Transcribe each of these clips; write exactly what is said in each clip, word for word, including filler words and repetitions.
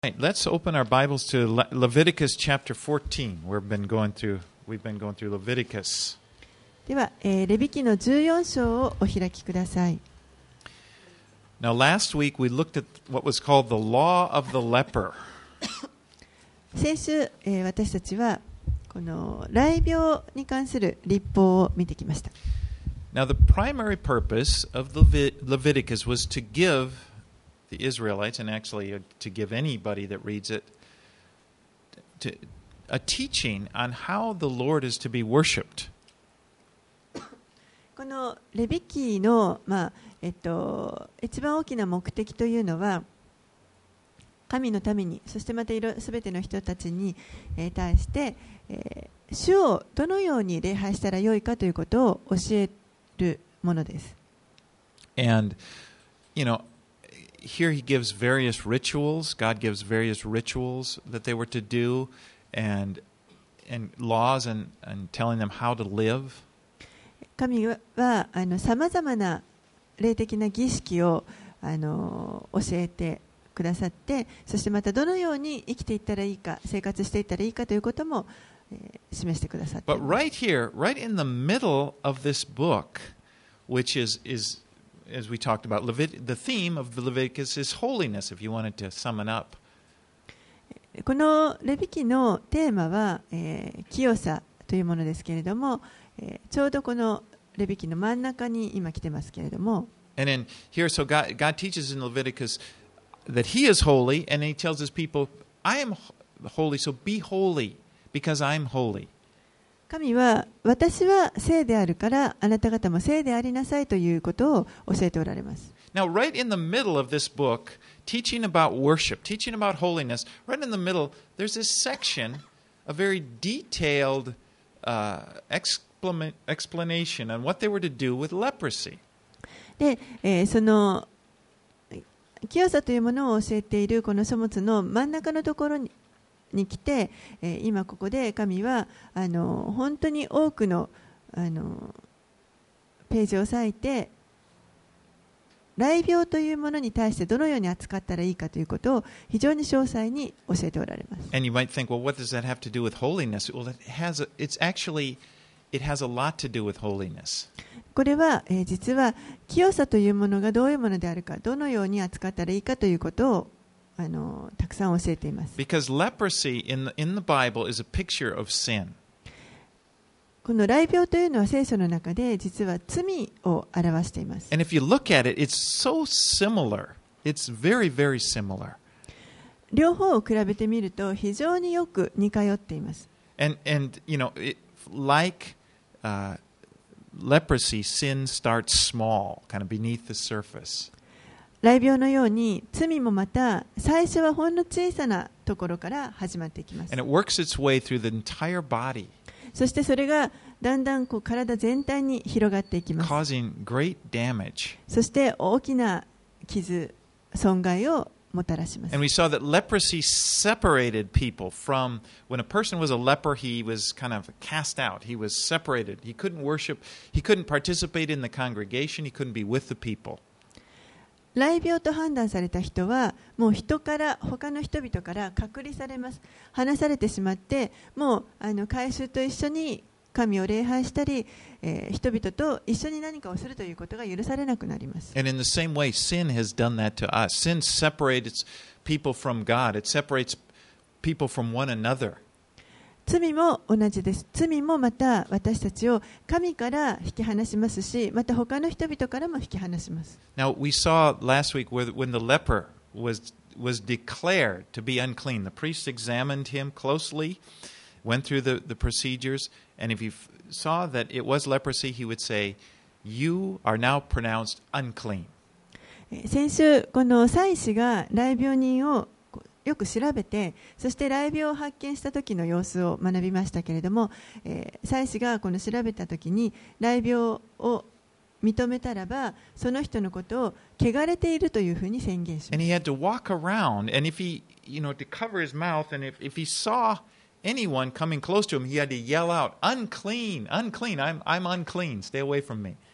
Right, let's open our Bibles to Le- Leviticus chapter fourteen. We've been going through we've been going through Leviticus. では、えー、レビ記のじゅうよん章をお開きください。 Now last week we looked at what was called the law of the leper. 先週、えー、私たちはこの雷病に関する律法を見てきました。 Now the primary purpose of Levit- Leviticus was to give the Israelites, and actually to give anybody that reads it, to, a teaching on how the Lord is to be worshipped. このレビ記の、まあえっと、一番大きな目的というのは、神のために、そしてまたすべての人たちに、えー、対して、えー、主をどのように礼拝したらよいかということを教えるものです。 And, you know, here he gives various rituals. God gives various rituals that they were to do, and and laws and and telling them how to live. 神はあのさまざまな霊的な儀式をあの教えてくださって、そしてまたどのように生きていったらいいか、生活していったらいいかということも、えー、示してくださっています。 But right here, right in the middle of this book, which is is as we talked about, Levit- the theme of the Leviticus is holiness, if you wanted to sum it up. このレビ記のテーマは、えー、清さというものですけれども、えー、ちょうどこのレビ記の真ん中に今来てますけれども、 And in here, so God, God teaches in Leviticus that He is holy, and He tells His people, I am holy, so be holy, because I'm holy. 神は私は聖であるからあなた方も聖でありなさいということを教えておられます。 Now, right in the middle of this book, teaching about worship, teaching about holiness, right in the middle, there's this section, a very detailed uh, explanation on what they were to do with leprosy. で、えー、その清さというものを教えているこの書物の真ん中のところにに来て、えー、今ここで神はあの本当に多くの、あのページを割いて雷病というものに対してどのように扱ったらいいかということを非常に詳細に教えておられます。 And you might think, well, what does that have to do with holiness? Well, it has a, it's actually it has a lot to do with holiness. これは、えー、実は清さというものがどういうものであるか、どのように扱ったらいいかということをあのたくさん教えています。 Because leprosy in the, in the Bible is a picture of sin. この雷病というのは聖書の中で実は罪を表しています。 And if you look at it, it's so similar. It's very, very similar. 両方を比べてみると非常によく似通っています。 And and you know, it, like uh, leprosy, sin starts small, kind of beneath the surface. 雷病のように罪もまた最初はほんの小さなところから始まっていきます。 And it works its way through the entire body, そしてそれがだんだんこう体全体に広がっていきます。 causing great damage. そして大きな傷、損害をもたらします。 And we saw that leprosy separated people from, when a person was a leper, he was kind of cast out. He was separated. He couldn't worship. He couldn't participate in the congregation. He couldn't be with the people. 雷病と判断された人はもう人から他の人々から隔離されます。離されてしまってもうあの会衆と一緒に神を礼拝したり、えー、人々と一緒に何かをするということが許されなくなります。 And in the same way, sin has done that to us. Sin separates people from God. It separates people from one another. 罪も同じです。罪もまた私たちを神から引き離しますし、また他の人々からも引き離します。 Now, we saw last week where, when the leper was, was declared to be unclean, the priest examined him closely, went through the, the procedures, and if he f- saw that it was leprosy, he would say, "You are now pronounced unclean." 先週この祭司が雷病人をよく調べて、そして雷病を発見した時の様子を学びましたけれども、えー、祭司がこの調べた時に雷病を認めたらば、その人のことを汚れているというふうに宣言します。 And he had to walk around, and if he, you know, to cover his mouth, and if, if he saw anyone coming close to him, he had to yell out, "Unclean, unclean, I'm, I'm unclean, stay away from me."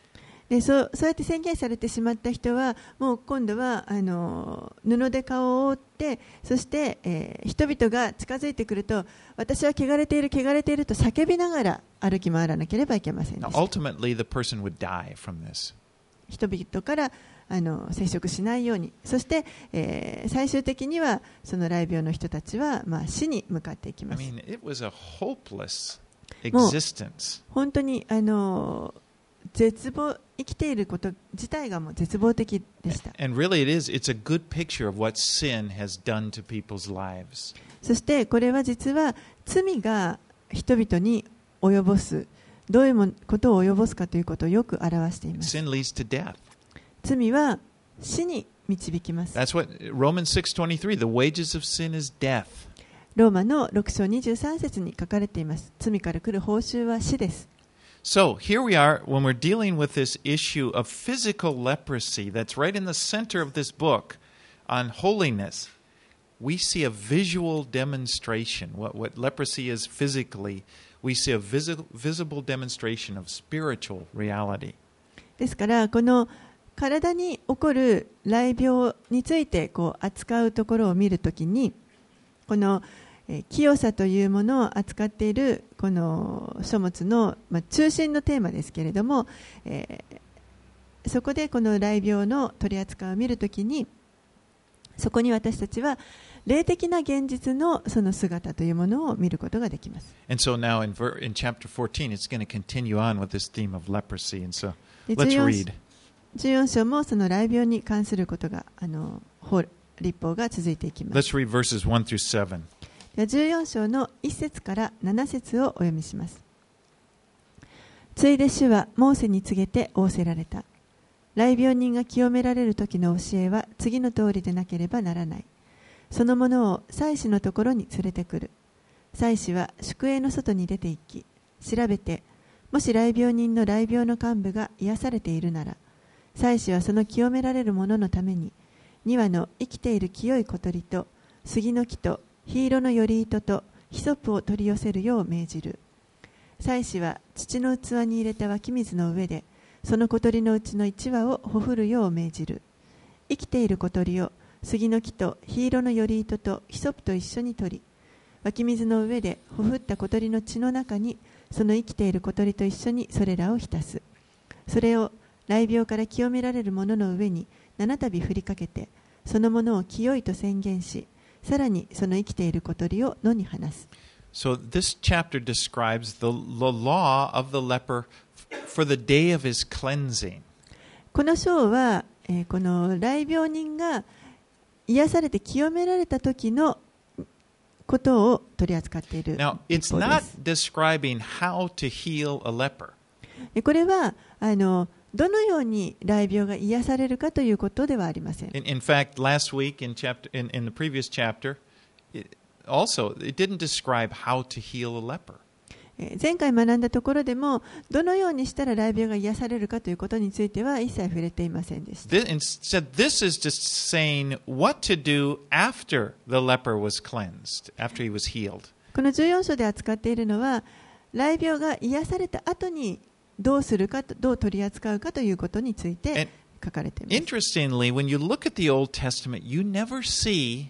で そ, そうやって宣言されてしまった人はもう今度はあの布で顔を覆ってそして、えー、人々が近づいてくると私は汚れている汚れていると叫びながら歩き回らなければいけませんでした。 Ultimately, the person would die from this. 人々からあの接触しないようにそして、えー、最終的にはその雷病の人たちは、まあ、死に向かっていきます。 I mean, it was a hopeless existence. 本当にあの絶望生きていること自体がもう絶望的でした。 And really it is, it's a good picture of what sin has done to people's lives. そしてこれは実は罪が人々に及ぼすどういうことを及ぼすかということをよく表しています。 Sin leads to death. 罪は死に導きます。 That's what Romans six twenty-three, the wages of sin is death. ローマのろく章にじゅうさん節に書かれています。罪から来る報酬は死です。 So here we are when we're dealing with this issue of physical leprosy that's right in the center of this book on holiness. We see a visual demonstration. What, what leprosy is physically, we see a visi- visible demonstration of spiritual reality. ですからこの体に起こる雷病についてこう扱うところを見るときにこの清さというものを扱っているこの書物の、まあ、中心のテーマですけれども、えー、そこでこの雷病の取り扱いを見るときにそこに私たちは霊的な現実のその姿というものを見ることができます。 And so now in, ver- in chapter fourteen, it's going to continue on with this theme of leprosy. And so let's read. じゅうよん章もその雷病に関することがあの法律法が続いていきます。 Let's read verses one through seven. ではじゅうよん章のいち節からなな節をお読みします。ついで主はモーセに告げて仰せられた。雷病人が清められる時の教えは次の通りでなければならない。そのものを祭司のところに連れてくる。祭司は宿営の外に出て行き、調べて、もし雷病人の雷病の幹部が癒されているなら、祭司はその清められる者のためにに羽の生きている清い小鳥と杉の木と緋色のより糸とヒソプを取り寄せるよう命じる。祭司は土の器に入れた湧き水の上でその小鳥のうちの一羽をほふるよう命じる。生きている小鳥を杉の木と緋色のより糸とヒソプと一緒に取り、湧き水の上でほふった小鳥の血の中にその生きている小鳥と一緒にそれらを浸す。それを雷病から清められる者の上に七度振りかけて、そのものを清いと宣言し、さらにその生きている小鳥を野に放す。 So this chapter describes the, the law of the leper for the day of his cleansing. この章は、えー、この雷病人が癒されて清められた時のことを取り扱っている。 Now, it's not describing how to heal a leper. これはあのどのように雷病が癒されるかということではありません。 In, in fact, last week in chapter in, in the previous chapter, it, also it didn't describe how to heal a leper. 前回学んだところでもどのようにしたら雷病が癒されるかということについては一切触れていませんでした。 Instead, this is just saying what to do after the leper was cleansed, after he was healed. このじゅうよん章で扱っているのは雷病が癒された後にどうするか、どう取り扱うかということについて書かれています。 Interestingly, when you look at the Old Testament, you never see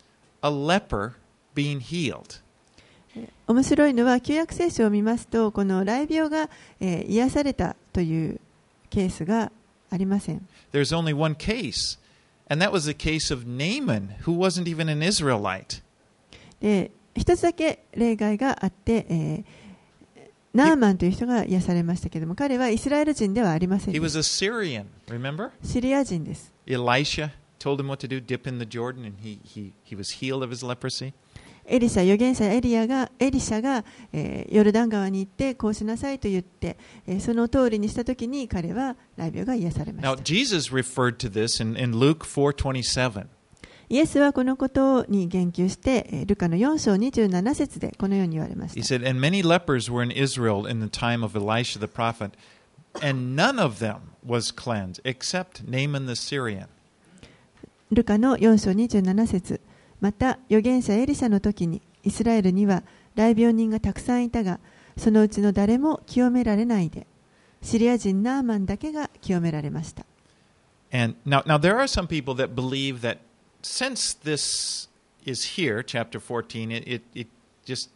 a leper being healed. 面白いのは旧約聖書を見ますとこの雷病が、えー、癒されたというケースがありません。 There's only one case, and that was the case of Naaman, who wasn't even an Israelite. で、一つだけ例外があって、えー、ナーマンという人が癒されましたけれども、彼はイスラエル人ではありません。 He was a Syrian, remember? シリア人です。 Elisha told him what to do, dip in the Jordan, and he, he, he was healed of his leprosy. エリシャ、預言者エリアがエリシャが、えー、ヨルダン川に行ってこうしなさいと言って、えー、その通りにしたときに彼は雷病が癒されました。 Now, Jesus referred to this in, in Luke four twenty-seven. イエスはこのことに言及して、えー、ルカのよん章にじゅうなな節でこのように言われました。 He said, And many lepers were in Israel in the time of Elisha the prophet, and none of them was cleansed, except Naaman the Syrian. ルカのよん章にじゅうなな節。また預言者エリシャの時にイスラエルには雷病人がたくさんいたがそのうちの誰も清められないでシリア人ナーマンだけが清められました。 And now, now there are some people that believe that since this is here, chapter fourteen, it, it, it just,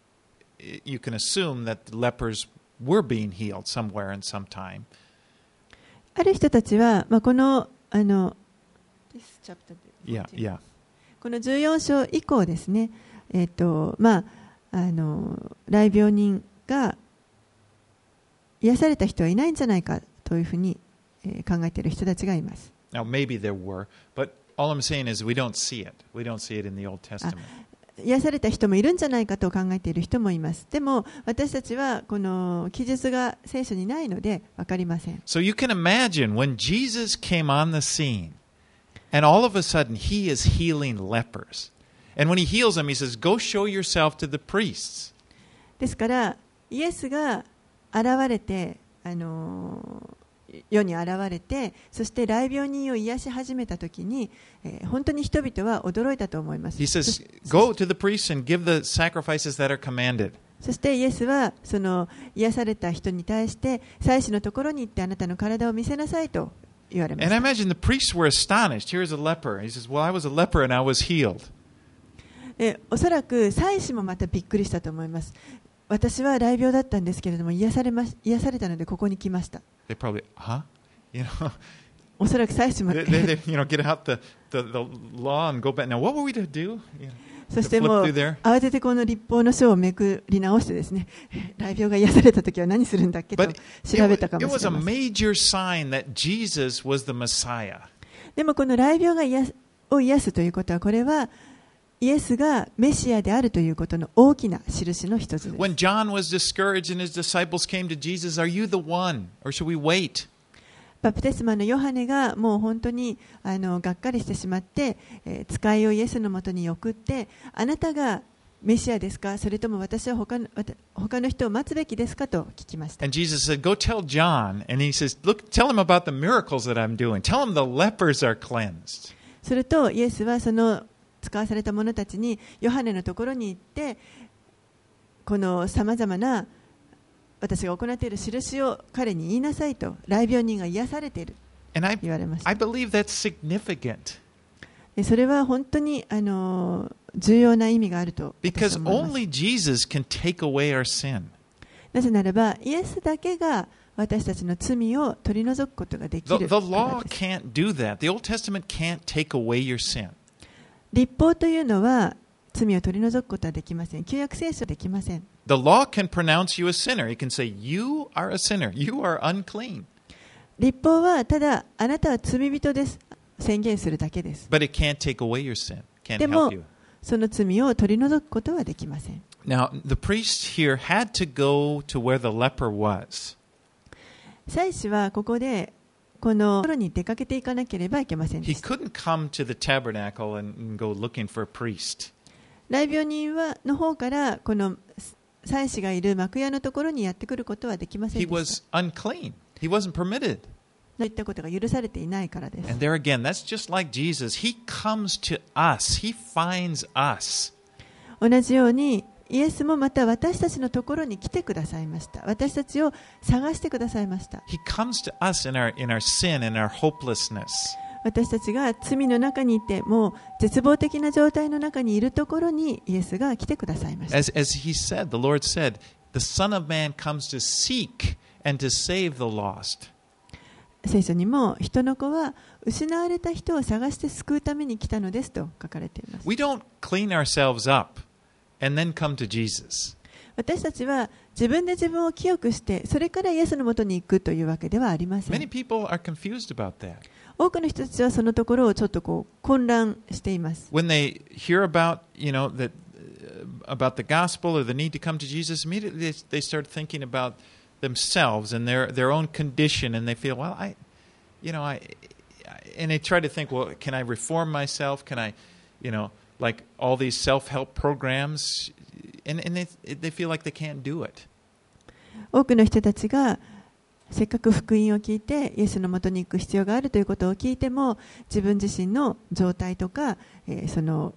it, you can assume that the lepers were being healed somewhere and sometime. ある人たちは、まあ、この、あの、This chapter Yeah, yeah. このじゅうよん章以降ですね、えっと、まあ、あの、癩病人が癒された人はいないんじゃないかというふうに、えー、考えている人たちがいます。 Now, maybe there were, but all I'm saying is we don't see it. We don't see it in the Old Testament. 癒された人もいるんじゃないかと考えている人もいます。でも私たちはこの記述が聖書にないので分かりません。 So you can imagine when Jesus came on the scene and all of a sudden he is healing lepers. And when he heals them, he says, "Go show yourself to the priests." ですからイエスが現れて、あの世に現れて、そして癩病人を癒し始めたときに、えー、本当に人々は驚いたと思います。 He says, "Go to the priests and give the sacrifices that are commanded." そしてイエスはその癒された人に対して祭司のところに行ってあなたの体を見せなさいと言われました。 And I imagine the priests were astonished. Here's a leper. He says, "Well, I was a leper and I was healed." えおそらく祭司もまたびっくりしたと思います。私は癩病だったんですけれども癒されま癒されたのでここに来ました。 They probably, huh? You know, おそらく祭司も they, they, they, you know, get out the, the, the law and go back. Now, what were we to do? You know, そしてもう to flip through there? 慌ててこの立法の書をめくり直してですね、癩病が癒されたときは何するんだっけと But 調べた it, か it もし was れ a ません。 major sign that Jesus was the Messiah. でもこの癩病が癒を癒すということは、これはイエスがメシアであるということの大きな印の一つです。 When John was discouraged and his disciples came to Jesus, "Are you the one, or should we wait?" バプテスマのヨハネがもう本当にあのがっかりしてしまって、えー、使いをイエスのもとに送って、あなたがメシアですか、それとも私は他の、他の人を待つべきですかと聞きました。 And Jesus said, "Go tell John." And he says, "Look, tell him about the miracles that I'm doing. Tell him the lepers are cleansed." するとイエスはその使わされた者たちにヨハネのところに行って、このさまざまな私が行っている印を彼に言いなさいと、癩病人が癒されていると And I, 言われました。 I believe that's significant でそれは本当にあの重要な意味があると私 because は思います。 only Jesus can take away our sin. なぜならばイエスだけが私たちの罪を取り除くことができ The, る the から law です。 can't do that. The Old Testament can't take away your sin. 律法というのは罪を取り除くことはできません。旧約聖書はできません。 The law can pronounce you a sinner. It can say, "You are a sinner. You are unclean." 律法はただあなたは罪人です宣言するだけです。 But it can't take away your sin. Can't でも help you. その罪を取り除くことはできません。 Now, the priest here had to go to where the leper was. 祭司はここでこのところに出かけていかなければいけませんで He した。 couldn't come to the tabernacle and, and go looking for a priest. 癩病人はの方からこの祭司がいる幕屋のところにやってくることはできません He でした。 was unclean. He wasn't permitted. そういったことが許されていないからです。 And there again, that's just like Jesus. He comes to us. He finds us. 同じようにイエスもまた私たちのところに来てくださいました。私たちを探してくださいました。 He comes to us in our, in our sin and our hopelessness. 私たちが罪の中にいてもう絶望的な状態の中にいるところにイエスが来てくださいました。 As, as he said, the Lord said, "The Son of Man comes to seek and to save the lost." 聖書にも人の子は失われた人を探して救うために来たのですと書かれています。 We don't clean ourselves up and then come to Jesus. 私たちは自分で自分を清くしてそれからイエスのもとに行くというわけではありませ Many ん。 people are confused about that. 多くの人たちはそのところをちょっとこう混乱しています。 When they hear about, you know, that uh, about the gospel or the need to come to Jesus, immediately they, they start thinking about themselves and their their own condition, and they feel, well, I, you know, I, and they try to think, well, can I reform myself? Can I, you know, like all these self-help programs, and and they they feel like they can't do it. 多くの人たちがせっかく福音を聞いてイエスのもとに行く必要があるということを聞いても自分自身の状態とか、えー、その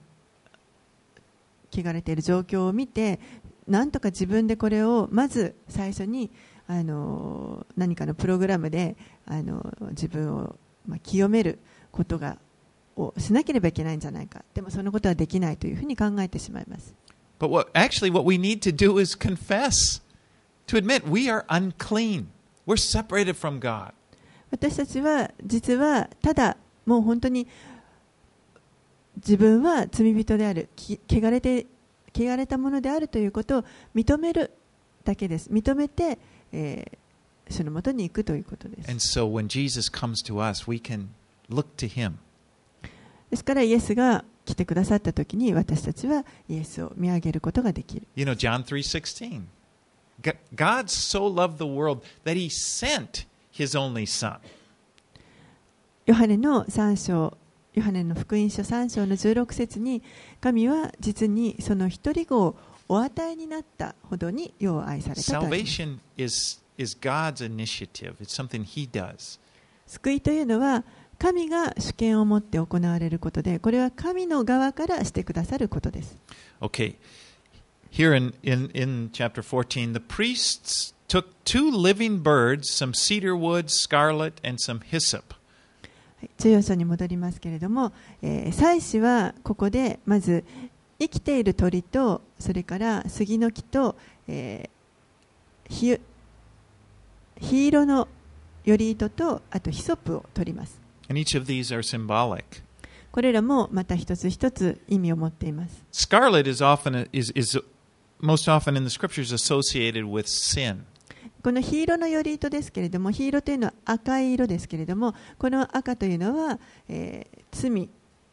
汚れている状況を見てなんとか自分でこれをまず最初にあの何かのプログラムであの自分を、まあ、清めることがをしなければいけないんじゃないか。でもそのことはできないというふうに考えてしまいます。 But what, actually what we need to do is confess, to admit we are unclean. We're separated from God. 私たちは実はただもう本当に自分は罪人である、汚れて、汚れたものであるということを認めるだけです。認めて、えー、その元に行くということです。 And so when Jesus comes to us, we can look to him. ですからイエスが来てくださったときに私たちはイエスを見上げることができる。 You know, John three sixteen. God so loved the world that he sent his only son. ヨハネのさん章、ヨハネの福音書さん章のじゅうろく節に、神は実にその一人子をお与えになったほどに世を愛されたとあります。 Salvation is, is God's initiative. It's something he does. 救いというのは神が主権を持って行われることで、これは神の側からしてくださることです。 Okay. Here in, in, in chapter fourteen, the priests took two living birds, some cedar wood, scarlet, and some hyssop. じゅうよん章に戻りますけれども、えー、祭司はここでまず生きている鳥と、それから杉の木と、えー、ひ火色のより糸と、あとヒソップを取ります。 And each of these are symbolic. これらもまた一つ一つ意味を持っています。 Scarlet is often is, is most often in the scriptures associated with sin. この火色のより糸ですけれども、火色というのは赤い色ですけれども、この赤というのは、えー、罪。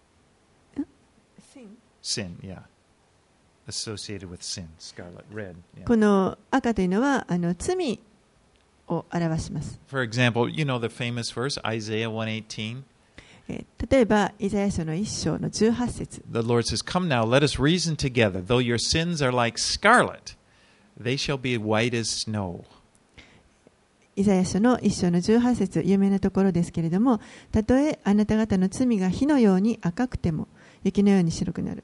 Sin, yeah. Associated with sin. Scarlet, red. Yeah. この赤というのはあの罪を表します。 For example, you know the famous verse, Isaiah one eighteen. えー、例えば、イザヤ書の一章のじゅうはち節。 The Lord says, Come now, let us reason together. Though your sins are like scarlet, they shall be white as snow. イザヤ書の一章のじゅうはち節、有名なところですけれども、たとえあなた方の罪が火のように赤くても、雪のように白くなる。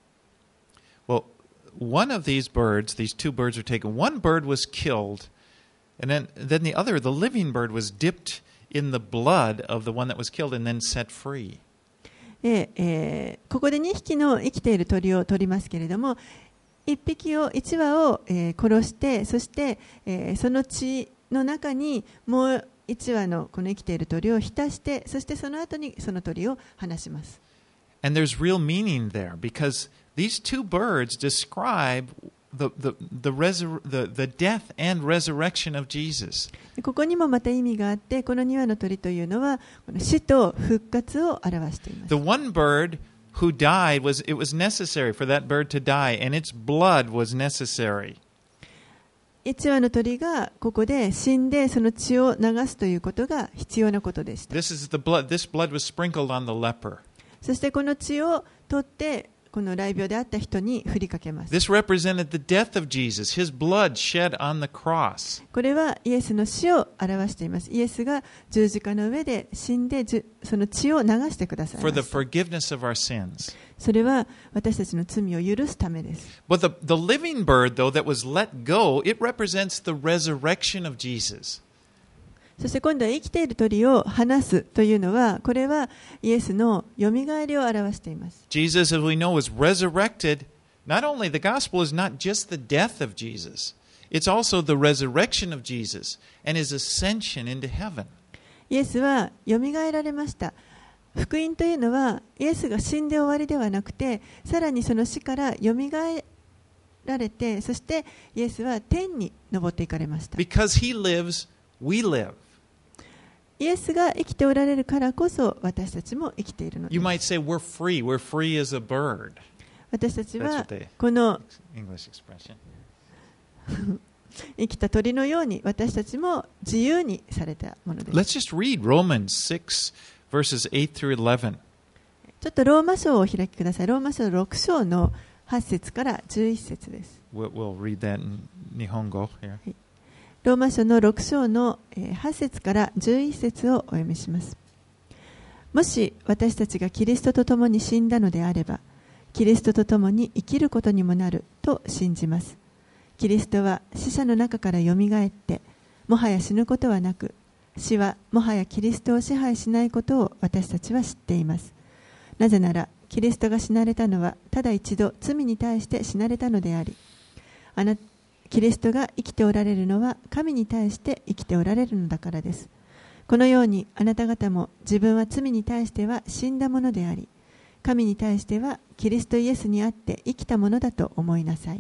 Well, one of these birds, these two birds were taken. One bird was killed, and then, then the other, the living bird, was dipped in the blood of the one that was killed and then set free. で、えー、ここでにひきの生きている鳥を取りますけれども、いっぴきを、いち羽を、えー、殺して、そして、えー、その血の中にもういち羽のこの生きている鳥を浸して、そしてその後にその鳥を放します。 And there's real meaning there because these two birds describe the, the, the, resur- the, the death and resurrection of Jesus. ここにもまた意味があって、このに羽の鳥というのはこの死と復活を表しています。 The one bird who died was it was necessary for that bird to die, and its blood was necessary. 一羽の鳥がここで死んでその血を流すということが必要なことでした。 This is the blood. This blood was sprinkled on the leper. そしてこの血を取ってこの雷病であった人に振りかけます。 This represented the death of Jesus, his blood shed on the cross. これはイエスの死を表しています。イエスが十字架の上で死んでその血を流してくださいま For し the た。 forgiveness of our sins. それは私たちの罪を許すためです。 But the, the living bird, though, that was let go, it represents the resurrection of Jesus. そして今度は生きている鳥を放すというのは、これはイエスのよみがえりを表しています。 Jesus, as we know, was resurrected. Not only the gospel is not just the death of Jesus, it's also the resurrection of Jesus and his ascension into heaven. イエスはよみがえられました。福音というのはイエスが死んで終わりではなくて、さらにその死からよみがえられて、そしてイエスは天に昇っていかれました。 Because he lives, we live. イエスが生きておられるからこそ私たちも生きているのです。 You might say we're free. We're free as a bird. 私たち That's は what they この English expression. 生きた鳥のように私たちも自由にされたものです。 Let's just read Romans six, verses eight through eleven. ちょっとローマ書をお開きください。ローマ書ろく章のはち節からじゅういち節です。 We'll, we'll read that in Nihongo here. ローマ書のろく章のはち節からじゅういち節をお読みします。もし私たちがキリストと共に死んだのであれば、キリストと共に生きることにもなると信じます。キリストは死者の中からよみがえって、 もはや死ぬことはなく、死はもはやキリストを支配しないことを私たちは知っています。なぜなら、キリストが死なれたのはただ一度罪に対して死なれたのであり、あなキリストが生きておられるのは神に対して生きておられるのだからです。このようにあなた方も自分は罪に対しては死んだものであり、神に対してはキリストイエスにあって生きたものだと思いなさい。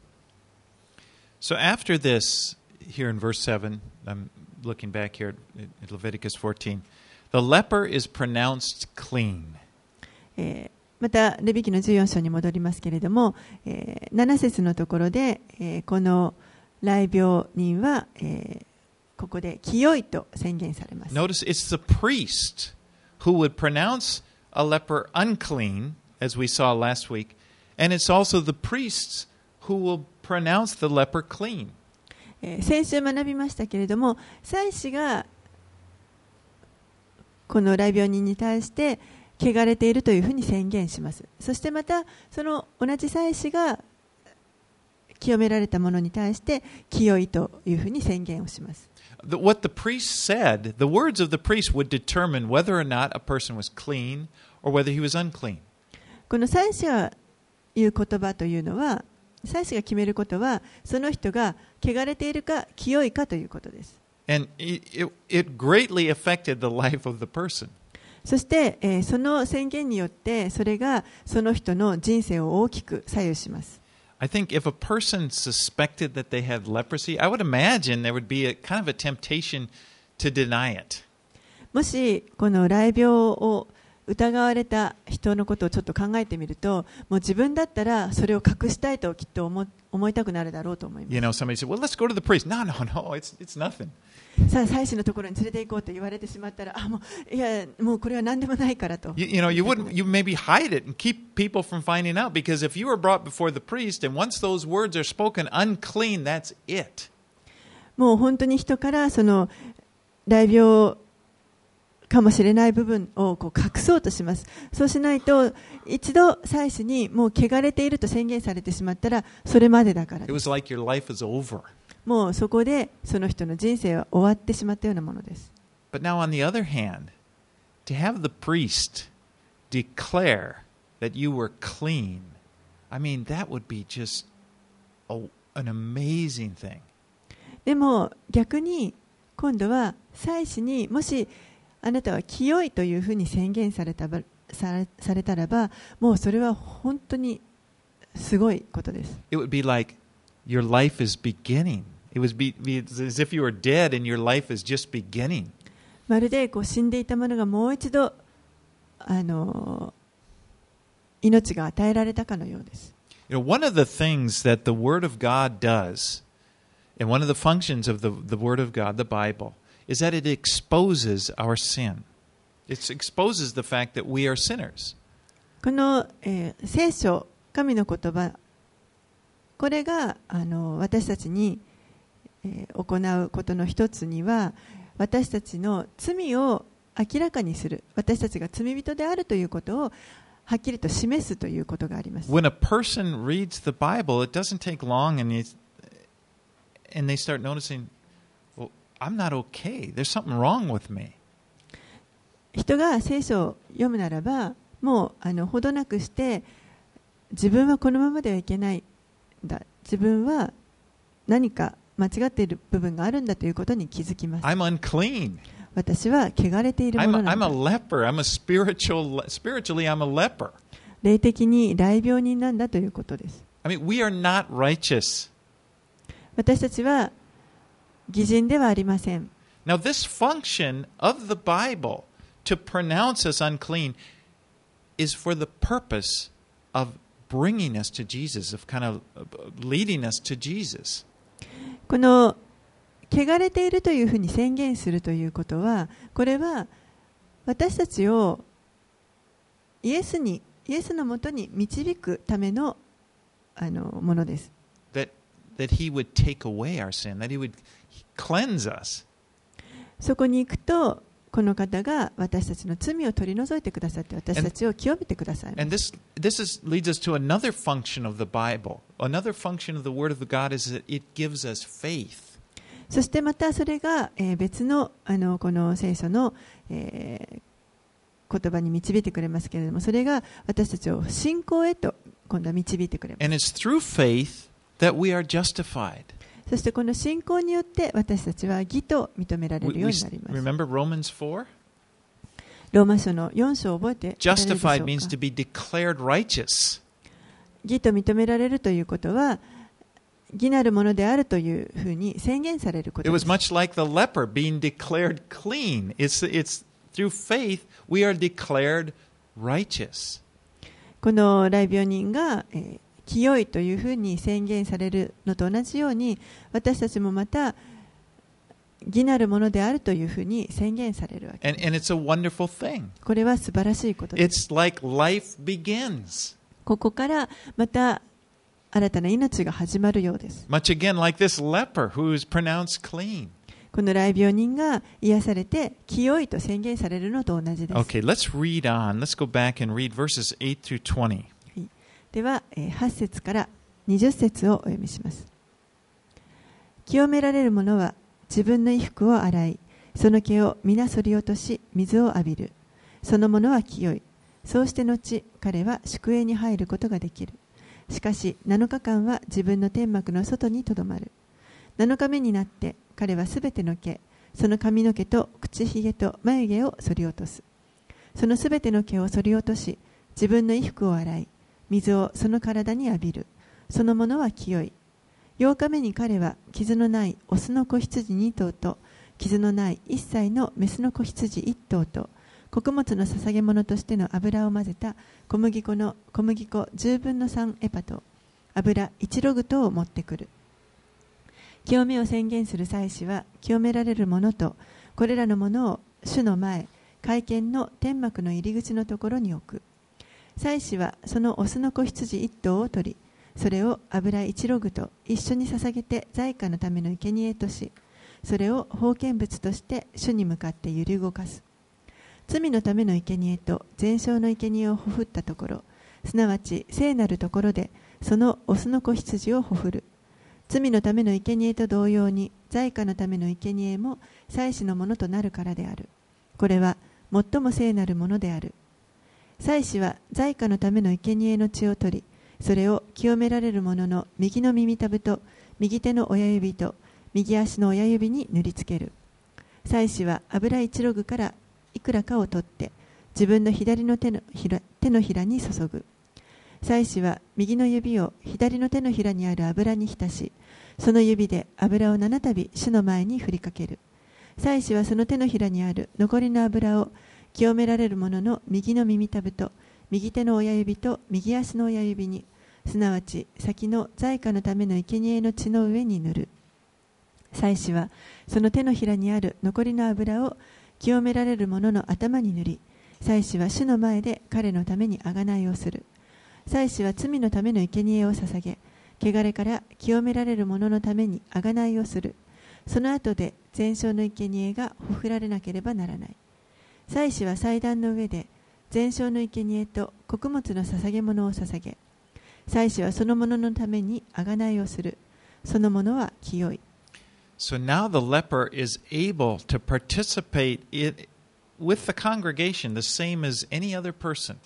So after this, here in verse seven, I'm looking back here at Leviticus fourteen, the leper is pronounced clean. えー、またレビ記のじゅうよん章に戻りますけれども、えー、なな節のところで、えー、この癩病人は、えー、ここで清いと宣言されます。 Notice it's the priest who would pronounce a leper unclean, as we saw last week, and it's also the priests who will pronounce the leper clean. えー、先週学びましたけれども、祭司がこの癩病人に対して汚れているというふうに宣言します。そしてまたその同じ祭司が清められた者に対して清いというふうに宣言をします。 The, what the priest said, the words of the priest would determine whether or not a person was clean or whether he was unclean. この祭司が言う言葉というのは、祭司が決めることは、その人が汚れているか清いかということです。 And it, it, it greatly affected the life of the person. そして、えー、その宣言によってそれがその人の人生を大きく左右します。 I think if a person suspected that they had leprosy, I would imagine there would be a kind of a temptation to deny it. もしこの癩病を疑われた人のことをちょっと考えてみると、もう自分だったらそれを隠したいときっと 思, 思いたくなるだろうと思います。 You know, somebody said, "Well, let's go to the priest." No, no, no, it's it's nothing. さあ祭司のところに連れて行こうと言われてしまったら、あもういやもうこれは何でもないからと。 You, you know, you wouldn't you maybe hide it and keep people from finding out, because if you were brought before the priest and once those words are spoken unclean, that's it. もう本当に人からその癩病かもしれない部分をこう隠そうとします。そうしないと一度祭司にもう汚れていると宣言されてしまったらそれまでだからです。 It was like your life is over. もうそこでその人の人生は終わってしまったようなものです。 But now on the other hand, to have the priest declare that you were clean, I mean, that would be just a, an amazing thing. でも逆に今度は祭司にもしあなたは清いというふうに宣言されたばされ、されたらば、もうそれは本当にすごいことです。 It would be like your life is beginning. It would be, be as if you were dead and your life is just beginning. まるでこう死んでいたものがもう一度あの命が与えられたかのようです。 You know, one of the things that the Word of God does, and one of the functions of the, the Word of God, the Bible, is that it exposes our sin. It exposes the fact that we are sinners. この、えー、聖書、神の言葉、これがあの私たちに、えー、行うことの一つには、私たちの罪を明らかにする、私たちが罪人であるということをはっきりと示すということがあります。 When a person reads the Bible, it doesn't take long, and, you, and they start noticing, well, I'm not okay. There's something wrong with me. 人が聖書を読むならば、もうあのほどなくして自分はこのままではいけないんだ、自分は何か間違っている部分があるんだということに気づきます。 I'm unclean. 私は汚れているも I'm の a, なん I'm だ。 a leper. I'm a spiritual, spiritually, I'm a leper. 霊的に癩病人なんだということです。 I mean, we are not righteous. 私たちは義人ではありません。 Now, this function of the Bible to pronounce us unclean is for the purpose of bringing us to Jesus, of kind of leading us to Jesus. この汚れているというふうに宣言するということは、これは私たちをイエスに、イエスのもとに導くための、あのものです。 That, that he would take away our sin, that he would cleanse us. そこに行くと、この方が私たちの罪を取り除いてくださって、私たちを清めてくださいます。 And this, this is, leads us to another function of the Bible. Another function of the Word of God is that it gives us faith. そしてまたそれが、えー、別の、あのこの聖書の、えー、言葉に導いてくれますけれども、それが私たちを信仰へと今度は導いてくれます。 And it's through faith that we are justified. そしてこの信仰によって私たちは義と認められるようになります。 Remember Romans four? ローマ書のよん章を覚えていられるでしょうか。 Justified means to be declared righteous. 義と認められるということは、義なるものであるというふうに宣言されることです。 It was much like the leper being declared clean. It's, it's through faith we are declared righteous. この癩病人が、えー、清いというふうに宣言されるのと同じように、私たちもまた義なるものであるというふうに宣言されるわけです。 And, and it's a wonderful thing. これは素晴らしいことです。 It's like life begins. ここからまた新たな命が始まるようです。 Much again like this leper who is pronounced clean. この癩病人が癒されて清いと宣言されるのと同じです。 Okay, let's read on. Let's go back and read verses eight through twenty. では、はち節からにじゅっ節をお読みします。清められる者は自分の衣服を洗い、その毛を皆剃り落とし、水を浴びる。その者は清い。そうして後、彼は宿営に入ることができる。しかし、なのかかんは自分の天幕の外にとどまる。なのかめになって、彼はすべての毛、その髪の毛と口ひげと眉毛を剃り落とす。そのすべての毛を剃り落とし、自分の衣服を洗い、水をその体に浴びる。その者は清い。ようかめに彼は傷のないオスの子羊に頭と、傷のない一切のメスの子羊一頭と、穀物の捧げ物としての油を混ぜた小麦粉の小麦粉十分の三エパと、油一ログトを持ってくる。清めを宣言する祭司は清められる者と、これらのものを主の前、会見の天幕の入り口のところに置く。祭司はそのオスの子羊一頭を取り、それを油一ログと一緒に捧げて罪過のための生贄とし、それを奉献物として主に向かって揺り動かす。罪のための生贄と全焼の生贄をほふったところ、すなわち聖なるところでそのオスの子羊をほふる。罪のための生贄と同様に罪過のための生贄も祭司のものとなるからである。これは最も聖なるものである。祭司は罪過のための生贄の血を取り、それを清められる者の右の耳たぶと右手の親指と右足の親指に塗りつける。祭司は油一ログからいくらかを取って自分の左の手のひら、手のひらに注ぐ。祭司は右の指を左の手のひらにある油に浸し、その指で油を七度主の前に振りかける。祭司はその手のひらにある残りの油を清められる者の右の耳たぶと右手の親指と右足の親指に、すなわち先の罪過のための生贄の血の上に塗る。祭司はその手のひらにある残りの油を清められる者の頭に塗り、祭司は主の前で彼のために贖いをする。祭司は罪のための生贄を捧げ、汚れから清められる者のために贖いをする。その後で全焼の生贄がほふられなければならない。祭司は祭壇の上で全焼の生贄と穀物の捧げ物を捧げ、祭司はその者のために贖いをする。その者は清い。 So now the leper is able to participate in, with the congregation the same as any other person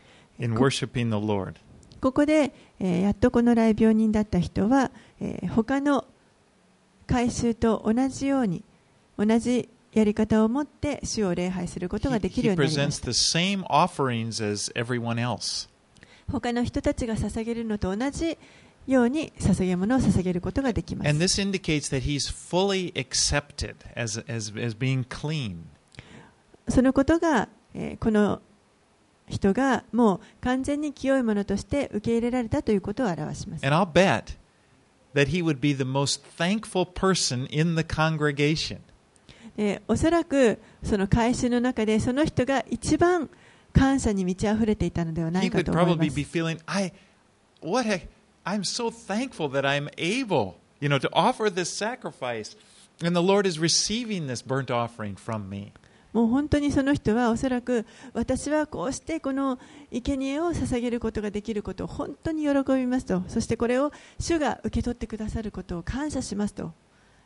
in worshiping the Lord. ここで、えー、やっとこの癩病人だった人は、えー、他の改宗と同じように同じやり方を持って主を礼拝することができるようになりました。 He, he presents the same offerings as everyone else. 他の人たちが捧げるのと同じように捧げ物を捧げることができます。 And this indicates that he's fully accepted as, as, as being clean. そのことが、えー、この人がもう完全に清いものとして受け入れられたということを表します。 And I'll bet that he would be the most thankful person in the congregation. で、おそらくその会衆の中でその人が一番感謝に満ち溢れていたのではないかと思います。 He would probably be feeling, I, what a, I'm so thankful that I'm able, you know, to offer this sacrifice, and the Lord is receiving this burnt offering from me. もう本当にその人はおそらく私はこうしてこの生贄を捧げることができることを本当に喜びますと、そしてこれを主が受け取ってくださることを感謝しますと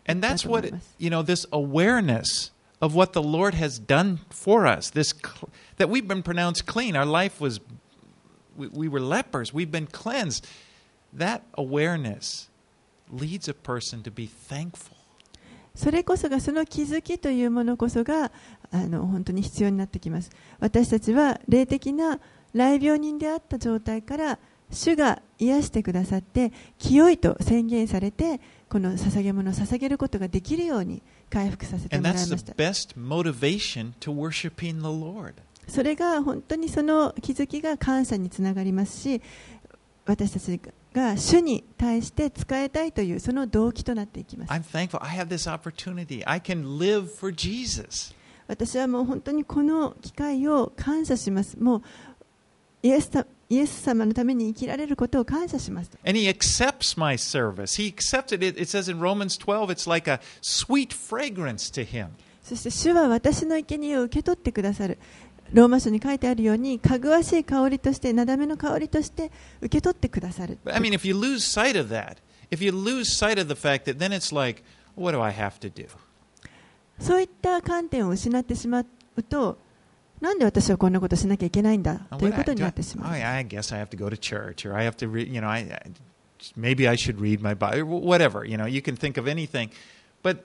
And だ that's と思 what, います。 you know, this awareness of what the Lord has done for us, this cl- that we've been pronounced clean. Our life was, we, we were lepers. We've been cleansed. That awareness leads a person to be thankful. それこそが、その気づきというものこそがあの本当に必要になってきます。私たちは霊的な癩病人であった状態から主が癒してくださって清いと宣言されて、この捧げ物を捧げることができるように回復させても And らい that's ま the した。 best motivation to worshiping the Lord. それが本当にその気づきが感謝につながりますし、私たちが主に対して仕えたいというその動機となっていきます。 I'm thankful I have this opportunity. I can live for Jesus. 私はもう本当にこの機会を感謝します。もうイエスたイエス様のために生きられることを感謝します。 And he accepts my service. He accepted it. It says in Romans twelve, it's like a sweet fragrance to him. そして主は私の生贄を受け取ってくださる。ローマ書に書いてあるように、かぐわしい香りとして、なだめの香りとして受け取ってくださる。 But I mean, if you lose sight of that, if you lose sight of the fact that then it's like, what do I have to do? そういった観点を失ってしまうと、なんで私はこんなことしなきゃいけないんだということになってしまう。 I, I guess I have to go to church, or I have to read, you know, I, I, maybe I should read my Bible, whatever. You know, you can think of anything. But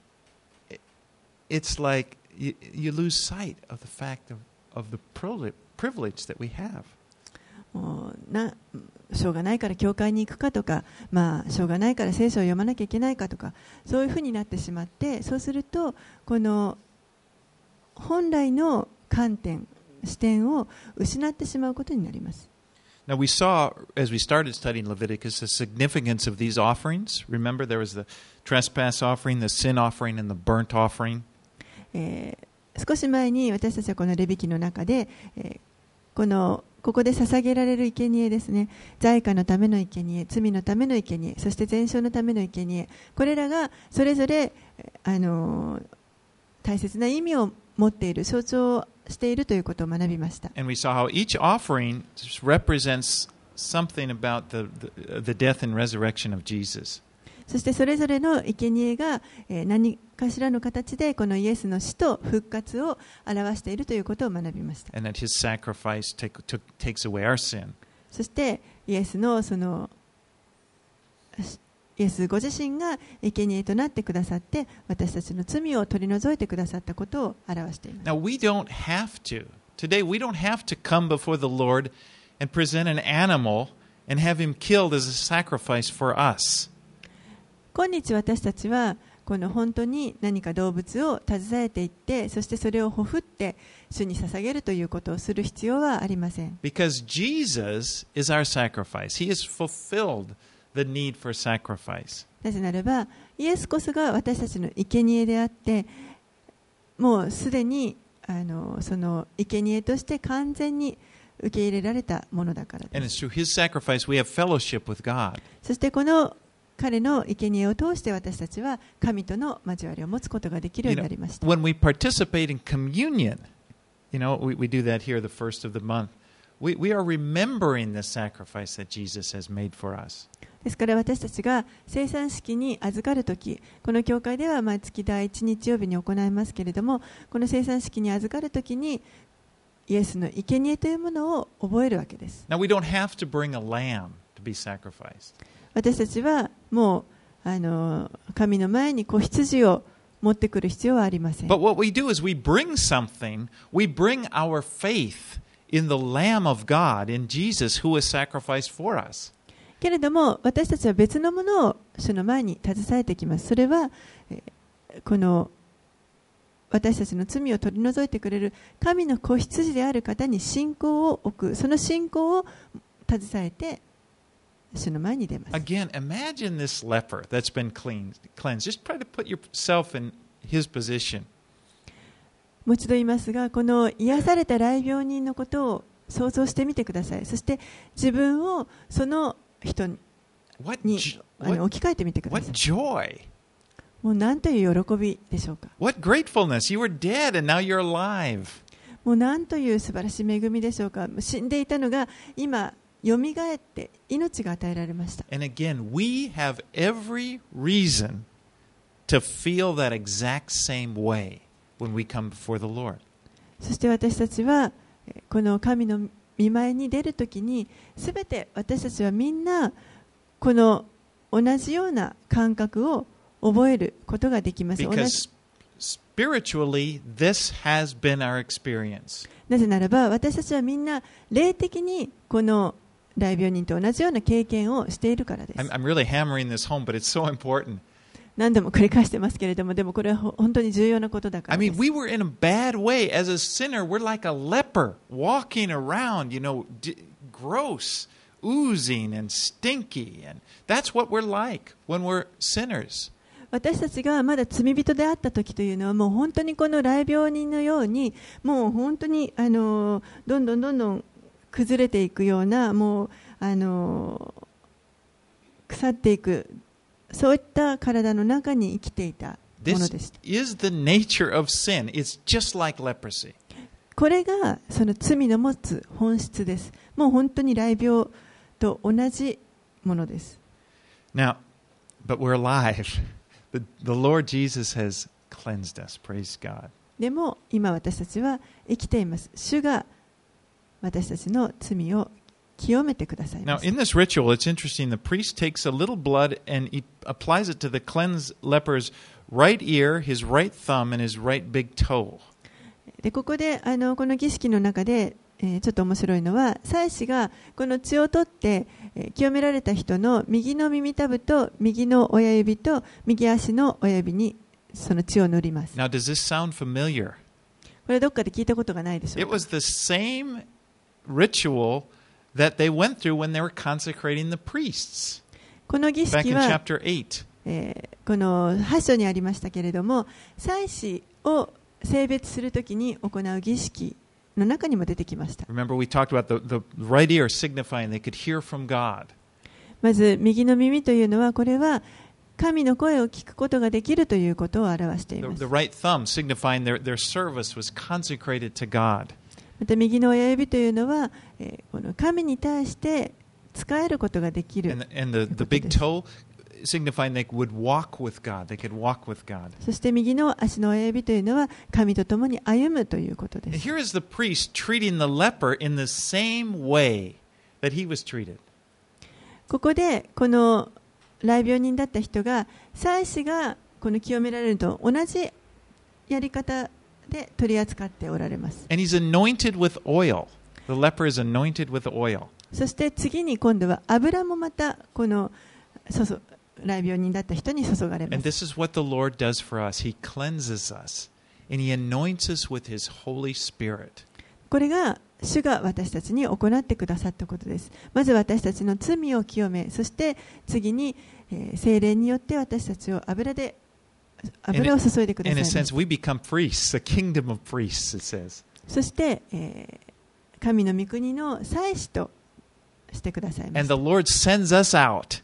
it's like you, you lose sight of the fact of, of the privilege that we have. もうなしょうがないから教会に行くかとか、まあ、しょうがないから聖書を読まなきゃいけないかとか、そういうふうになってしまって、そうするとこの本来の観点、視点を失ってしまうことになります。 Now we saw, as we started studying Leviticus, the significance of these offerings. Remember, there was the trespass offering, the sin offering, and the burnt offering. えー、少し前に私たちはこのレビ記の中で、えー、このここで捧げられる生贄ですね、罪過のための生贄、罪のための生贄、そして全焼のための生贄、これらがそれぞれ、あのー、大切な意味を持っている、象徴しているということを学びました。 And we saw how each offering represents something about the, the, the death and resurrection of Jesus. そしてそれぞれの生贄が何かしらの形でこのイエスの死と復活を表しているということを学びました。 And that his sacrifice take, took, takes away our sin. そしてイエスのそのイエスご自身が生贄となってくださって私たちの罪を取り除いてくださったことを表しています。 Now we don't have to. Today we don't have to come before the Lord and present an animal and have him killed as a sacrifice for us. 今日私たちはこの本当に何か動物を携えていってそしてそれをほふって主に捧げるということをする必要はありません。 Because Jesus is our sacrifice. He has fulfilled the need for sacrifice. なぜならばイエスこそが私たちの生贄であってもうすでにあのその生贄として完全に受け入れられたものだからです。 And it's through his sacrifice we have fellowship with God. そしてこの彼の生贄を通して私たちは神との交わりを持つことができるようになりました。 When we participate in communion, you know, we, we do that here the first of the month. We, we are remembering the sacrifice that Jesus has made for us. ですから私たちが聖餐式に預かるとき、この教会では毎月第一日曜日に行いますけれども、この聖餐式に預かるときにイエスの生贄というものを覚えるわけです。 Now we don't have to bring a lamb to be sacrificed. 私たちはもうあの神の前に子羊を持ってくる必要はありません。 But what we do is we bring something, we bring our faith in the Lamb of God, in Jesus who was sacrificed for us. けれども私たちは別のものを主の前に携えてきます。それはこの私たちの罪を取り除いてくれる神の子羊である方に信仰を置く、その信仰を携えて主の前に出ます。 Again, imagine this leper that's been cleansed. cleansed. Just try to put yourself in his position. もう一度言いますが、この癒された癩病人のことを想像してみてください。そして自分をその人に What, あの what, 置き換えてみてくだ what さい。 joy. もう何という喜びでしょうか。 What gratefulness. You were dead and now you're alive. もう何という素晴らしい恵みでしょうか。死んでいたのが今よみがえって命が与えられました。 And again, we have every reason to feel that exact same way when we come before the Lord. そして私たちはこの神の御前に出るときに、すべて私たちはみんなこの同じような感覚を覚えることができます。 Because spiritually, this has been our experience. なぜならば私たちはみんな霊的にこの大病人と同じような経験をしているからです。 I'm, I'm really hammering this home, but it's so important. 何度も繰り返してますけれども、でもこれは本当に重要なことだから I です。 mean, we were in a bad way. As a sinner, we're like a leper walking around, you know, d- gross, oozing and stinky. And that's what we're like when we're sinners. 私たちがまだ罪人であった時というのはもう本当にこの癩病人のようにもう本当にあのどんどんどんどん崩れていくようなもうあの腐っていくそういった体の中に生きていたものでした。 This is the nature of sin. It's just like leprosy. これがその罪の持つ本質です。もう本当に癩病と同じものです。 Now, but we're alive. The, the Lord Jesus has cleansed us. Praise God. でも今私たちは生きています。主が私たちの罪を清めてくださいま Now, す。 in this ritual, it's interesting. The priest takes a little blood and he applies it to the cleansed leper's right ear, his right thumb, and his right big toe. でここであのこの儀式の中で、えー、ちょっと面白いのは祭司がこの血を取って、えー、清められた人の右の耳たぶと右の親指と右足の親指にその血を塗ります。 Now, does this sound familiar? これどっかで聞いたことがないでしょう It か。 was the same ritual that they went through when they were consecrating the priests この儀 back 式 in は、 chapter eight. えーこのはち章にありましたけれども、祭司を性別するときに行う儀式の中にも出てきました。 Remember, we talked about the, the right ear signifying they could hear from God. まず右の耳というのはこれは神の声を聞くことができるということを表してい The, ます。 the right thumb signifying their, their service was consecrated to God. また右の親指というのは、えーこの神に対して仕えることができる And, and the, the big toe signifying they would walk with God. They could walk with God. そして右の足の親指というのは神と共に歩むということで And す。 here is the priest treating the leper in the same way that he was treated. ここでこの癩病人だった人が祭司がこの清められると同じやり方で取り扱っておられます。 And he's anointed with oil. The leper is anointed with oil. そして次に今度は油もまたこの注癩病人だった人に注がれま And す。 this is what the Lord does for us. He cleanses us. And he anoints us with his Holy Spirit. これが主が私たちに行ってくださったことです。まず私たちの罪を清め、そして次に、えー、聖霊によって私たちを油で油を注いでくださ In い a ます。 sense, we become priests, a kingdom of priests, it says. そして、えー神の御国の祭司としてくださいま And す。 the Lord sends us out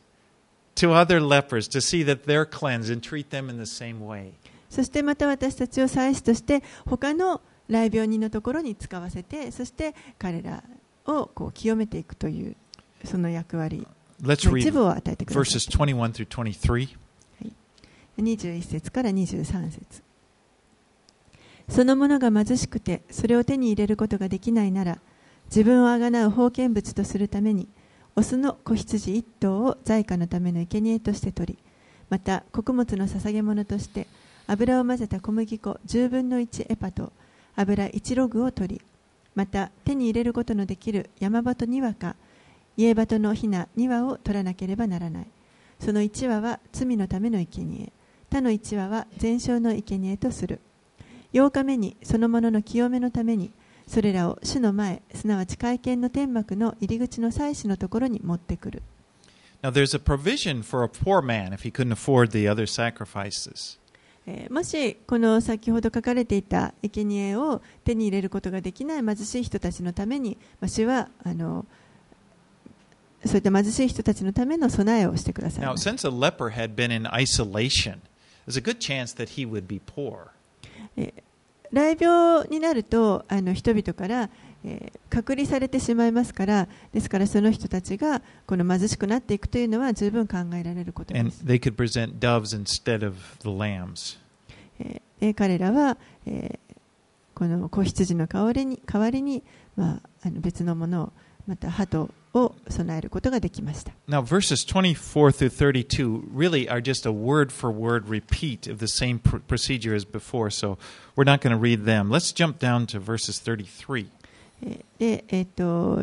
to other lepers to see that they're cleansed and treat them in the same way. そしてまた私たちを祭司として他の癩病人のところに使わせて、そして彼らをこう清めていくというその役割 Let's の read 一部を与えてください。 verses twenty-one through twenty-three. にじゅういち節からにじゅうさん節。その者が貧しくてそれを手に入れることができないなら、自分をあがなう封建物とするためにオスの子羊一頭を罪過のための生贄として取り、また穀物の捧げ物として油を混ぜた小麦粉じゅうぶんのいちエパと油いちログを取り、また手に入れることのできる山鳩に羽か家鳩のひなに羽を取らなければならない。そのいち羽は罪のための生贄、他のいち羽は全焼の生贄とする。ようかめにそのものの清めのためにそれらを主の前、すなわち会見の天幕の入り口の祭司のところに持ってくる。 Now, there's a provision for a poor man if he couldn't afford the other sacrifices. えーもしこの先ほど書かれていた生贄を手に入れることができない貧しい人たちのために、まあ、主はあのそういった貧しい人たちのための備えをしてください Now, ます。 since a leper had been in isolation, there's a good chance that he would be poor. 癩病になるとあの人々からえー、隔離されてしまいますから、ですからその人たちがこの貧しくなっていくというのは十分考えられることです。 And they could present doves instead of the lambs. えー、で彼らは、えー、この子羊の代わりに、代わりに、まあ、あの別のものを、また鳩を備えることができました。 Now, verses twenty-four through thirty-two really are just a word-for-word repeat of the same pr- procedure as before, so we're not going to read them. Let's jump down to verses thirty-three. で、えっと、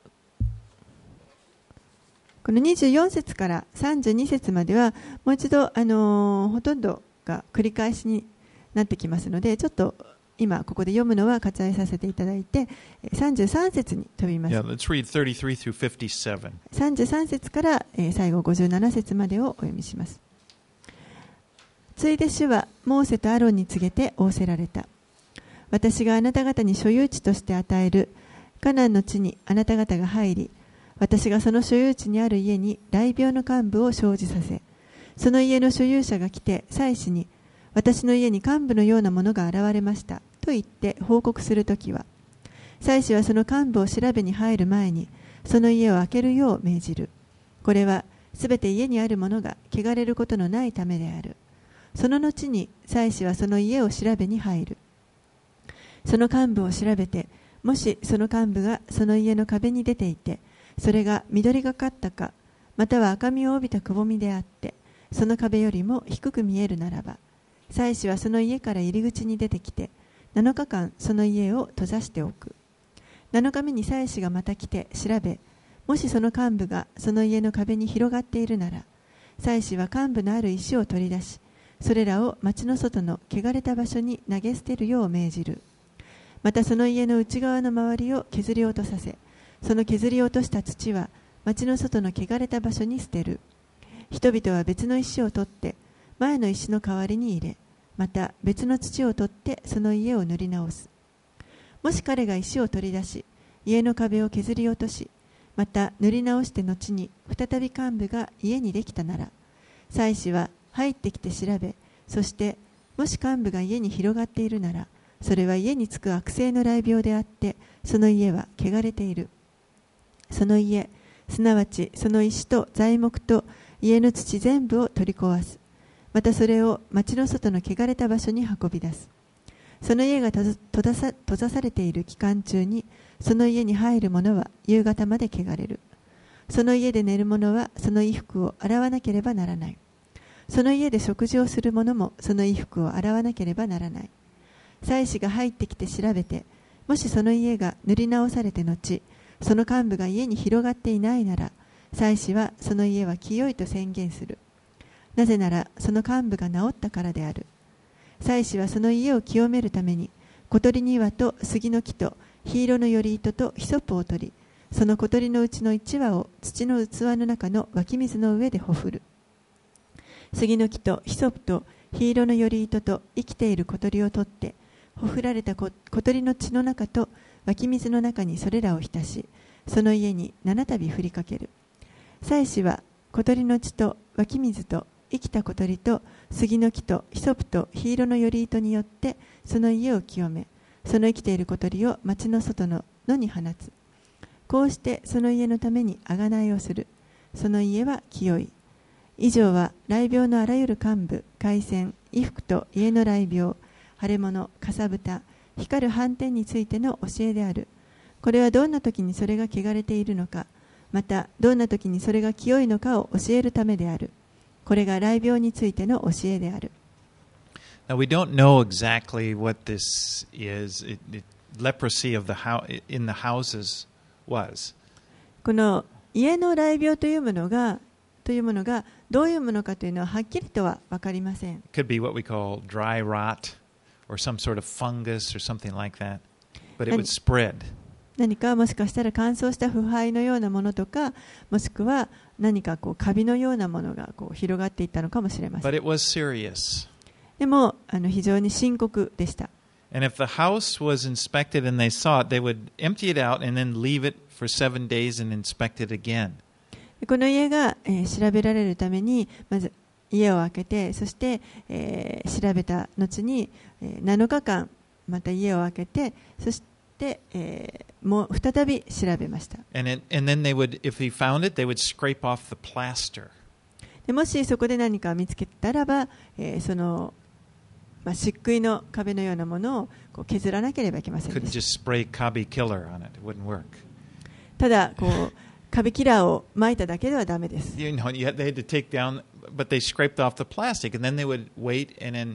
このにじゅうよん節からさんじゅうに節までは、もう一度、あのー、ほとんどが繰り返しになってきますので、ちょっと今ここで読むのは割愛させていただいて、さんじゅうさん節に飛びます。 Yeah, let's read thirty-three through fifty-seven. さんじゅうさん節から、えー、最後ごじゅうなな節までをお読みします。ついで主はモーセとアロンに告げて仰せられた。私があなた方に所有地として与えるカナンの地にあなた方が入り、私がその所有地にある家に雷病の幹部を生じさせ、その家の所有者が来て祭司に、私の家に幹部のようなものが現れましたと言って報告するときは、祭司はその幹部を調べに入る前にその家を開けるよう命じる。これはすべて家にあるものが汚れることのないためである。その後に祭司はその家を調べに入る。その幹部を調べて、もしその幹部がその家の壁に出ていて、それが緑がかったか、または赤みを帯びたくぼみであって、その壁よりも低く見えるならば、祭司はその家から入り口に出てきて、なのかかんその家を閉ざしておく。なのかめに祭司がまた来て調べ、もしその幹部がその家の壁に広がっているなら、祭司は幹部のある石を取り出し、それらを町の外の汚れた場所に投げ捨てるよう命じる。またその家の内側の周りを削り落とさせ、その削り落とした土は町の外の汚れた場所に捨てる。人々は別の石を取って前の石の代わりに入れ、また別の土を取ってその家を塗り直す。もし彼が石を取り出し、家の壁を削り落とし、また塗り直して後に再び幹部が家にできたなら、祭司は入ってきて調べ、そしてもし幹部が家に広がっているなら、それは家につく悪性の雷病であって、その家は汚れている。その家、すなわちその石と材木と家の土全部を取り壊す。またそれを町の外の汚れた場所に運び出す。その家が閉ざさ、閉ざされている期間中に、その家に入る者は夕方まで汚れる。その家で寝る者はその衣服を洗わなければならない。その家で食事をする者もその衣服を洗わなければならない。祭司が入ってきて調べて、もしその家が塗り直されて後、その幹部が家に広がっていないなら、祭司はその家は清いと宣言する。なぜならその幹部が治ったからである。祭司はその家を清めるために、小鳥庭と杉の木と緋色のより糸とヒソプを取り、その小鳥のうちの一羽を土の器の中の湧き水の上でほふる。杉の木とヒソプと緋色のより糸と生きている小鳥を取って、ほふられた小鳥の血の中と湧き水の中にそれらを浸し、その家に七度振りかける。祭司は小鳥の血と湧き水と生きた小鳥と杉の木とヒソプと緋色のより糸によってその家を清め、その生きている小鳥を町の外の野に放つ。こうしてその家のために贖いをする。その家は清い。以上は雷病のあらゆる幹部、回線、衣服と家の雷病、腫れ物、かさぶた、光る斑点についての教えである。これはどんな時にそれが汚れているのか、またどんな時にそれが清いのかを教えるためである。これが雷病についての教えである。 Now we don't know exactly what this is. It, it, leprosy of the house, in the houses was. この家の雷病というものがというものがどういうものかというのははっきりとは分かりません。 Could be what we call dry rot or some sort of fungus or something like that. But it would spread. 何かもしかしたら乾燥した腐敗のようなものとか、もしくは何かこうカビのようなものがこう広がっていったのかもしれません。 But it was serious. でもあの非常に深刻でした。 And if the house was inspected and they saw it, they would empty it out and then leave it for seven days and inspect it again. この家が、えー、調べられるためにまず家を開けて、そして、えー、調べた後に、えー、なのかかんまた家を開けて、そし 、えー、もう再び調べました。 And, it, and then they would, if he found it, they would scrape off the plaster. でもしそこで何か見つけたらば、えー、その、まあ、漆喰の壁のようなものをこう削らなければいけませんで Couldn't した。 just spray Kabi killer on it. It wouldn't work. ただこうカビキラーを撒いただけではダメです。 You know, you had, they had to take down, but they scraped off the plastic, and then they would wait, and then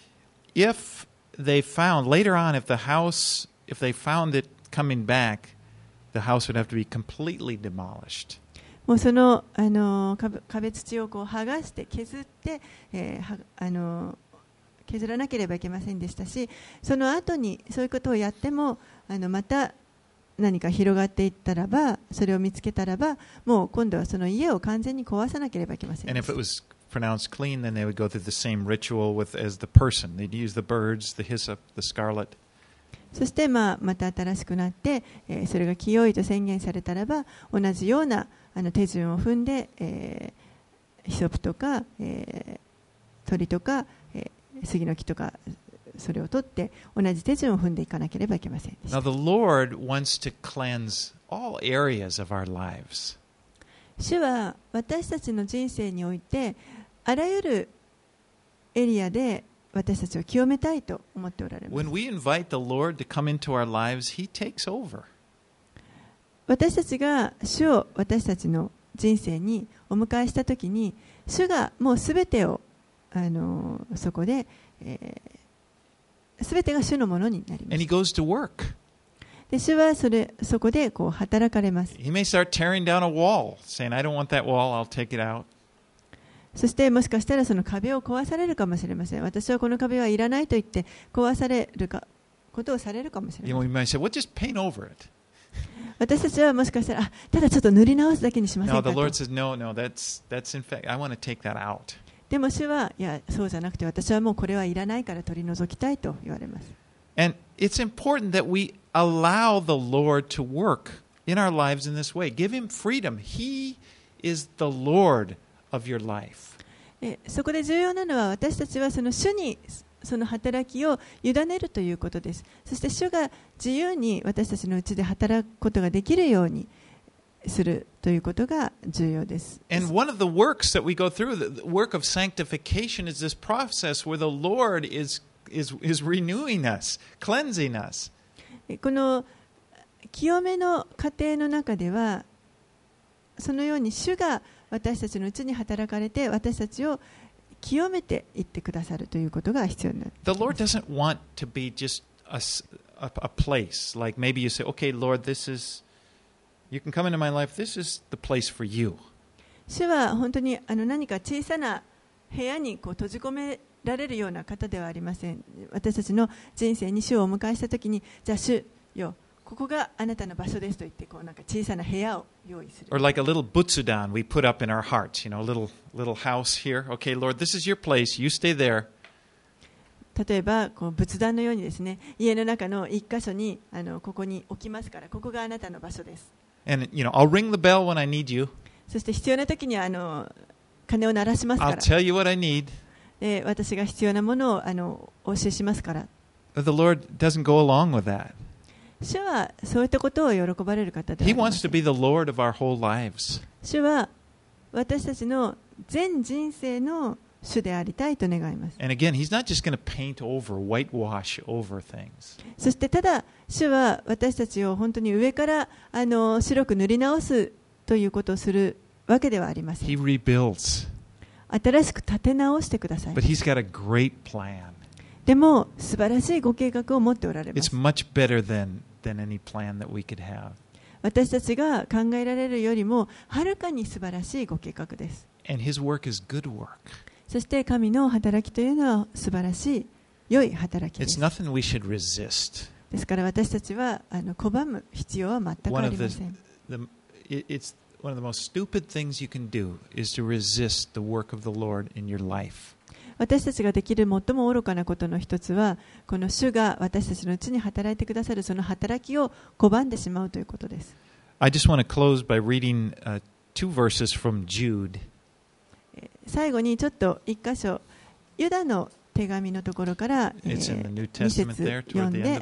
if they found, later on, if the house, if they found it coming back, the house would have to be completely demolished. もうその、あの壁、壁土をこう剥がして削って、えーはあの削らなければいけませんでしたし、その後にそういうことをやってもあのまた何か広がっていったらば、それを見つけたらば、もう今度はその家を完全に壊さなければいけません And で if し it た。 was pronounced clean, then they would go through the same ritual with as the person. They'd use the birds, the hyssop, the scarlet. そして、まあ、また新しくなって、えー、それが清いと宣言されたらば、同じようなあの手順を踏んで、えー、ヒソプとか、えー、鳥とか、えー、杉の木とか、それを取って同じ手順を踏んでいかなければいけませんでした。 Now, the Lord wants to cleanse all areas of our lives. 主は私たちの人生においてあらゆるエリアで私たちを清めたいと思っておられます。 When we invite the Lord to come into our lives, He takes over. 私たちが主を私たちの人生にお迎えしたときに、主がもうすべてをあのそこで、えー、すべてが主のものになりま And す。 He goes to work. で主はそれそこでこう働かれます。 He may start tearing down a wall, saying, I don't want that wall, I'll take it out. そしてもしかしたらその壁を壊されるかもしれません。私はこの壁はいらないと言って壊されるかことをされるかもしれ You ま know, せ we ん。 might say, well, just paint over it. 私たちはもしかしたらあただちょっと塗り直すだけにしません No, か the と。 Lord says, no, no, that's, that's in fact, I want to take that out. でも主はいやそうじゃなくて私はもうこれはいらないから取り除きたいと言われます。 And it's important that we allow the Lord to work in our lives in this way. Give Him freedom. He is the Lord of your life. えそこで重要なのは私たちはその主にその働きを委ねるということです。そして主が自由に私たちのうちで働くことができるようにするということが重要です。 And one of the works that we go through, the work of sanctification, is this process where the Lord is, is, is renewing us, cleansing us. この清めの過程の中ではそのように主が私たちのうちに働かれて私たちを清めていってくださるということが必要になる。 The Lord doesn't want to be just a, a, a place. Like maybe you say, okay, Lord, this is, you can come into my life. This is the place for you. 主は本当にあの何か小さな部屋にこう閉じ込められるような方ではありません。私たちの人生に主をお迎えしたときに、じゃあ主よ、ここがあなたの場所ですと言ってこうなんか小さな部屋を用意する。 Or like a little butsudan we put up in our hearts, you know, a little, little house here. Okay, Lord, this is your place. You stay there. 例えばこう仏壇のようにですね、家の中の一箇所にあのここに置きますから、ここがあなたの場所です。 And, you know, I'll ring the bell when I need you. そして必要な時にはあの鐘を鳴らしますか I'll ら。 tell you what I need. で私が必要なものをあのお教えしますから。 But the Lord doesn't go along with that. 主はそういったことを喜ばれる方ではあ He りま wants せ to ん。 be the Lord of our whole lives. 主は私たちの全人生の主でありたいと願います。 And again, He's not just going to paint over, whitewash over things. そしてただ主は私たちを本当に上からあの白く塗り直すということをするわけではありませ He ん。 rebuilds. 新しく立て直してください But。He's got a great plan. でも素晴らしいご計画を持っておられま It's す。 much better than, than any plan that we could have. 私たちが考えられるよりもはるかに素晴らしいご計画です。 And His work is good work. そして神の働きというのは素晴らしい良い働きで It's す。 nothing we should resist. ですから私たちはあの拒む必要は全く One あ of りま the, せん。 the it- it's one of the most stupid things you can do is to resist the work of the Lord in your life. 私たちができる最も愚かなことの一つはこの主が私たちのうちに働いてくださるその働きを拒んでしまうということです。 I just want to close by reading uh, two verses from Jude. 最後にちょっと一箇所ユダの手紙のところから、え It's in the New ー、に Testament 節 there 読 toward ん the end で of.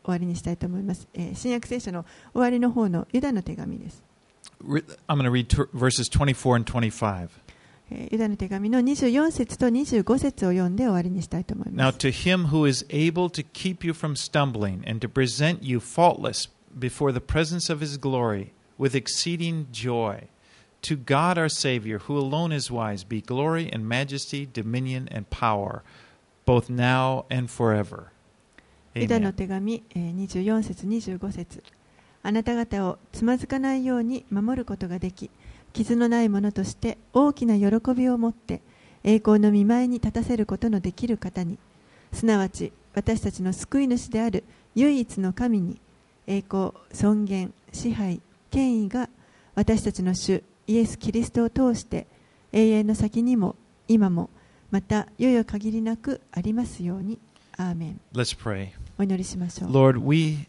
わりにしたいと思います。えー、新約聖書の終わりの方のユダの手紙です。 I'm going to read verses twenty-four and twenty-five. ユダの手紙のにじゅうよん節とにじゅうご節を読んで終わりにしたいと思いま Now す。 to him who is able to keep you from stumbling and to present you faultless before the presence of his glory with exceeding joy, to God our Savior, who alone is wise, be glory and majesty, dominion and power, both now and forever. ユダの Amen. 手紙にじゅうよん節にじゅうご節、あなた方をつまずかないように守ることができ、傷のないものとして大きな喜びを持って栄光の御前に立たせることのできる方に、すなわち私たちの救い主である唯一の神に、栄光、尊厳、支配、権威が私たちの主イエス・キリストを通して永遠の先にも今もまたよよ限りなくありますように。アーメン。 Let's pray. お祈りしましょう。 Lord, we,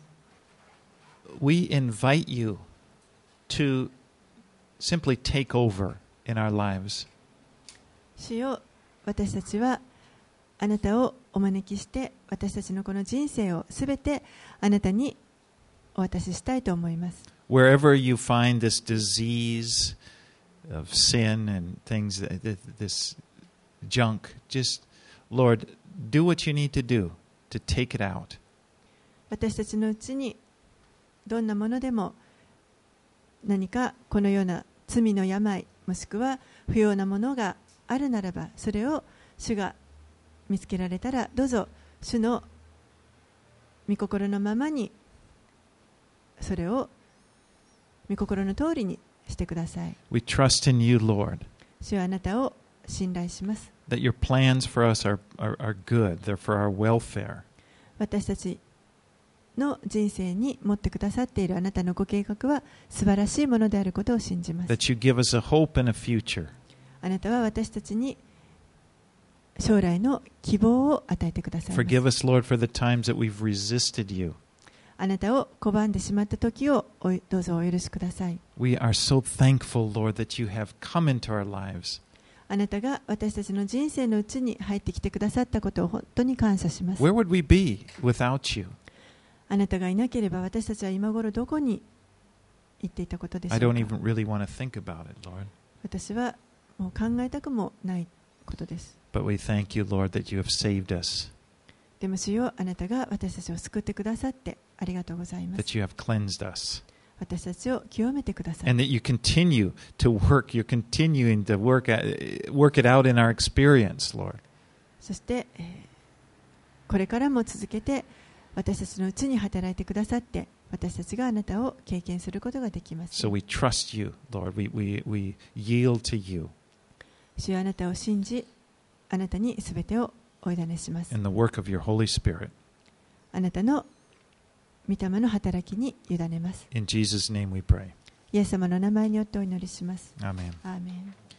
we invite you to simply take over in our lives. 主よ、私たちはあなたをお招きして私たちのこの人生をすべてあなたにお渡ししたいと思います。 Wherever you find this disease of sin and things, this junk, just, Lord, do what you need to do to take it out. 私たちのうちにどんなものでも何かこのような罪の病もしくは不要なものがあるならば、それを主が見つけられたらどうぞ主の御心のままにそれを御心の通りにしてください。 We trust in you, Lord, 主はあなたを信頼します。 that your plans for us are, are, are good. They're for our welfare. 私たちの人生に持ってくださっているあなたのご計画は素晴らしいものであることを信じます。 That you give us a hope and a future. あなたは私たちに将来の希望を与えてくださいます。 Forgive us, Lord, for the times that we've resisted you. あなたを拒んでしまった時をおどうぞお許しください。 We are so thankful, Lord, that you have come into our lives. あなたが私たちの人生のうちに入ってきてくださったことを本当に感謝します。 Where would we be without you? あなたがいなければ私たちは今頃どこに行っていたことでしょ I う don't か。 even really want to think about it, Lord. 私はもう考えたくもないことです。 But we thank you, Lord, that you have saved us, でも主よ、あなたが私たちを救ってくださってありがとうございます。 that you have cleansed us, 私たちを清めてください。 and that you continue to work. You're continuing to work, at, work it out in our experience, Lord. そして、えーこれからも続けて私たちのうちに働いてくださって私たちがあなたを経験することができます。 So we trust you, Lord. We, we, we yield to you 主よ、あなたを信じあなたにすべてをお委ねします。 and the work of your Holy Spirit. あなたの御霊の働きに委ねます。 In Jesus' name we pray. イエス様の名前によってお祈りします。 Amen. アーメン。